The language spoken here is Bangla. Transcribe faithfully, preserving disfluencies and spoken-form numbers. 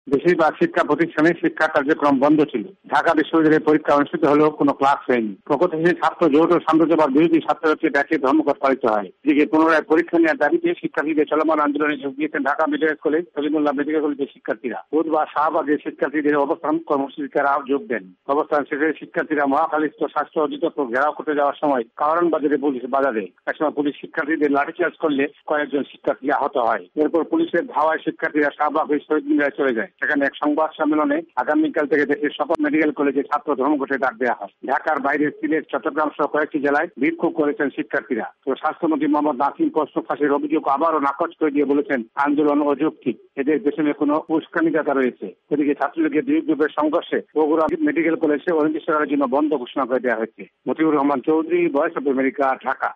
বেশিরভাগ শিক্ষা প্রতিষ্ঠানে শিক্ষা কার্যক্রম বন্ধ ছিল। ঢাকা বিশ্ববিদ্যালয়ের পরীক্ষা অনুষ্ঠিত হলেও কোনো ক্লাস হয়নি। প্রগতিশীল ছাত্র জোট ও সাম্রাজ্যবাদ বিরোধী ছাত্রকে ডাকে ধর্মঘট পালিত হয়। এদিকে পুনরায় পরীক্ষা নেওয়ার দাবিতে শিক্ষার্থীদের চলমান আন্দোলনে যোগ দিয়েছেন Dhaka medical college, Salimullah medical কলেজের শিক্ষার্থীরা। বুধবার শাহবাগে শিক্ষার্থীদের অবস্থান কর্মসূচিতে যোগ দেন। অবস্থান শেষে শিক্ষার্থীরা মহাখালীস্থ স্বাস্থ্য অধিদপ্তর ঘেরাও করতে যাওয়ার সময় কারণ বাজারে পুলিশ বাধা দেয়। একসময় পুলিশ শিক্ষার্থীদের লাঠিচার্জ করলে কয়েকজন শিক্ষার্থী আহত হয়। এরপর পুলিশের ধাওয়ায় শিক্ষার্থীরা শাহবাগ হয়ে শহীদ মিনারে চলে যায়। সেখানে এক সংবাদ সম্মেলনে আগামীকাল থেকে দেশের সকল মেডিকেল কলেজে ছাত্র ধর্মঘটের ডাক দেওয়া হয়। ঢাকার বাইরে সিলেট, চট্টগ্রাম সহ কয়েকটি জেলায় বিক্ষোভ করেছেন শিক্ষার্থীরা। তো স্বাস্থ্যমন্ত্রী মোহাম্মদ নাসিম প্রশ্ন ফাঁসের অভিযোগ আবারও নাকচ করে দিয়ে বলেছেন, আন্দোলন অযৌক্তিক, এদের পেছনে কোনো উস্কানিদাতা রয়েছে। এদিকে ছাত্রলীগের দুই গ্রুপের সংঘর্ষে বগুড়া মেডিকেল কলেজে অনির্দিষ্টকালের জন্য বন্ধ ঘোষণা করে দেওয়া হয়েছে। Motiur Rahman Chowdhury, Voice of America, Dhaka.